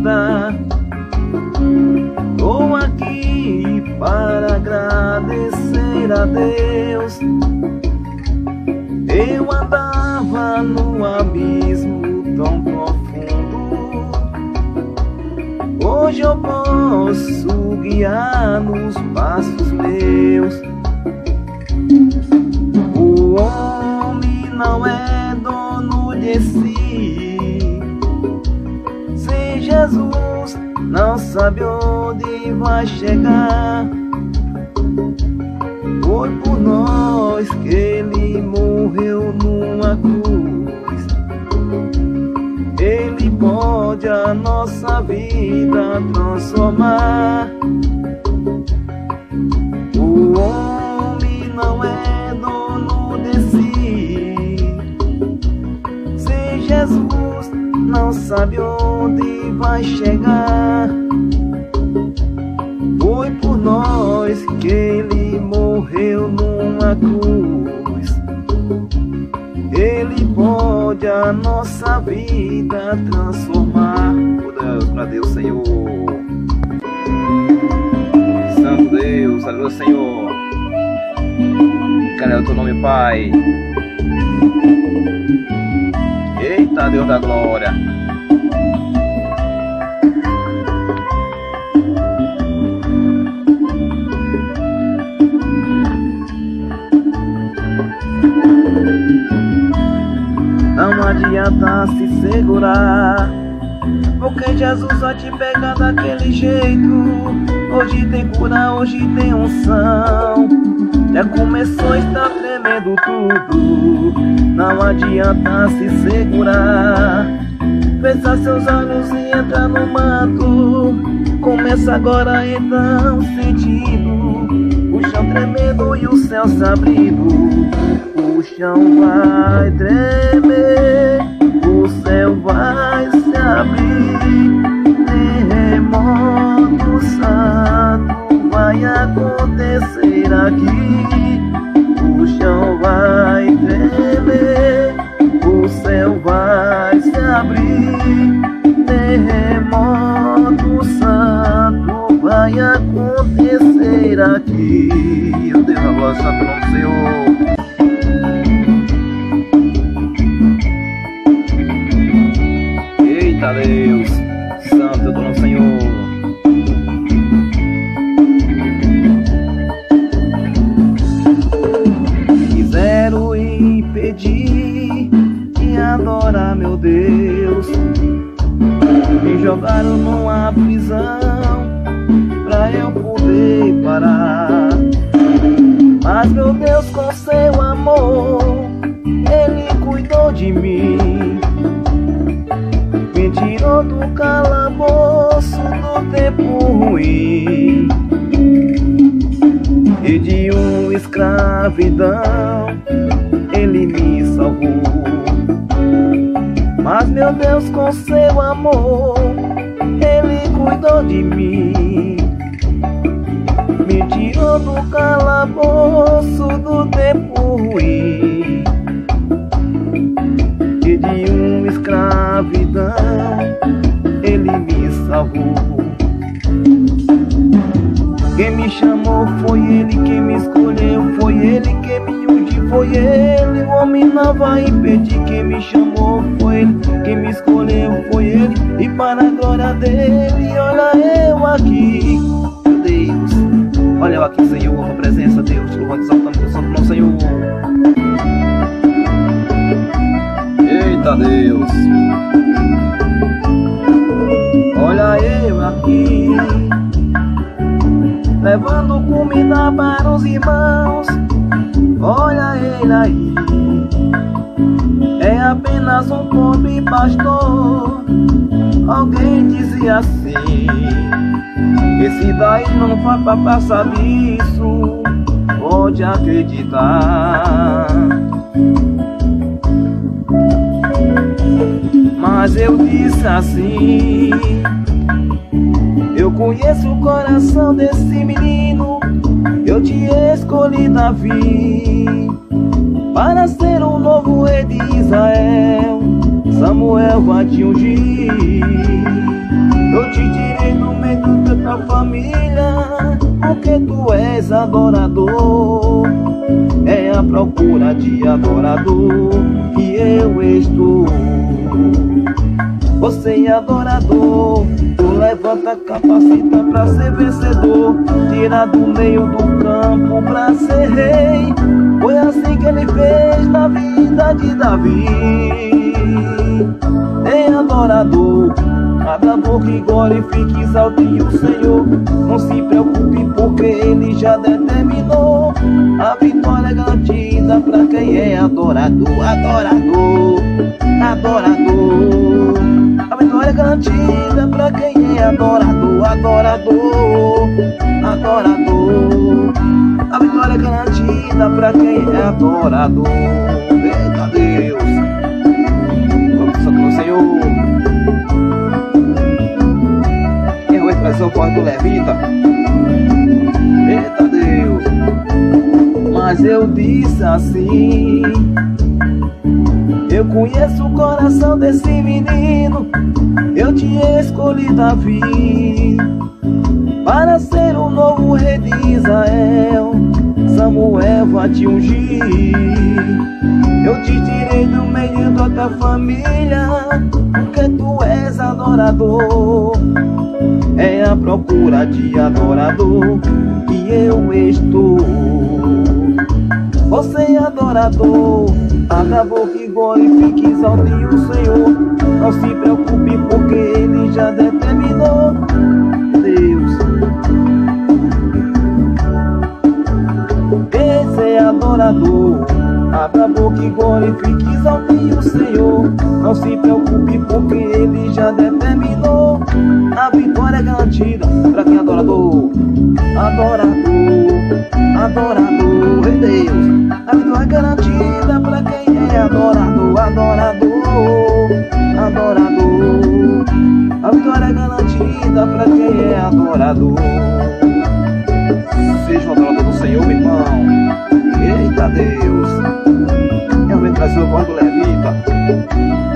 vida. Tô aqui para agradecer a Deus. Eu andava no abismo tão profundo, hoje eu posso guiar nos passos meus. O homem não é dono de si. Sem Jesus não sabe onde vai chegar. Foi por nós que Ele morreu numa cruz. Ele pode a nossa vida transformar. O homem não é dono de si. Sem Jesus não sabe onde vai chegar. Foi por nós que Ele morreu numa cruz. Ele pode a nossa vida transformar. Glória a Deus, Senhor. Santo Deus, aleluia, Senhor. Cadê o teu nome, Pai? Eita, Deus da glória. Não adianta se segurar, porque Jesus vai te pegar daquele jeito. Hoje tem cura, hoje tem unção. Já começou, está tremendo tudo. Não adianta se segurar. Fecha seus olhos e entra no manto. Começa agora então sentindo o chão tremendo e o céu se abrindo. O chão vai tremer, o céu vai se abrir. Terremoto santo vai acontecer aqui. O chão vai tremer, o céu vai se abrir. Terremoto santo vai acontecer aqui. Eu devo a glória santo nome do Senhor. Eita Deus, santo eu tô no Senhor. Quiseram impedir e adorar meu Deus. Me jogaram numa prisão pra eu poder parar. Mas meu Deus com seu amor, Ele cuidou de mim. Me tirou do calabouço do tempo ruim e de uma escravidão Ele me salvou. Mas meu Deus com seu amor, Ele cuidou de mim. Me tirou do calabouço do tempo ruim e de uma escravidão Ele me salvou. Quem me chamou foi Ele, quem me escolheu foi Ele, quem me ungiu foi Ele. O homem não vai impedir. Quem me chamou foi Ele, quem me escolheu foi Ele, e para a glória dEle, olha eu aqui, meu Deus. Olha eu aqui, Senhor, na presença, Deus, louvando, exaltando o santo nome, Senhor. Eita Deus, olha eu aqui, levando comida para os irmãos. Olha ele aí, é apenas um pobre pastor. Alguém dizia assim: esse daí não vai pra passar disso, pode acreditar. Mas eu disse assim: eu conheço o coração desse menino, eu te escolhi, Davi, para ser um novo rei de Israel. Samuel vai te ungir. Eu adorador. É a procura de adorador que eu estou. Você é adorador, tu levanta, capacita pra ser vencedor. Tira do meio do campo pra ser rei. Foi assim que ele fez na vida de Davi. É adorador, abra a boca e glorifique, exalte o Senhor. Não se preocupe porque ele já determinou. A vitória é garantida pra quem é adorador. Adorador, adorador. A vitória é garantida pra quem é adorador. Adorador, adorador. A vitória é garantida pra quem é adorador. Eita Deus, vamos só com o Senhor. Quem vai trazer o corpo do levita? Eita Deus. Mas eu disse assim: eu conheço o coração desse menino. Eu te escolhi, Davi, para ser o novo rei de Israel. Samuel vai te ungir. Eu te tirei do meio da tua família, porque tu és adorador. É a procura de adorador que eu estou. Você é adorador, abra a boca e glorifique, exalte o Senhor. Não se preocupe porque ele já determinou. Deus, esse é adorador, abra a boca e glorifique, exalte o Senhor. Não se preocupe porque ele já determinou. A vitória é garantida pra quem é adorador. Adorador, adorador, é Deus. A vitória é garantida pra quem é adorador. Adorador, adorador. A vitória é garantida pra quem é adorador. Seja um adorador do Senhor, meu irmão. Eita Deus, eu venho trazer o corpo do levita.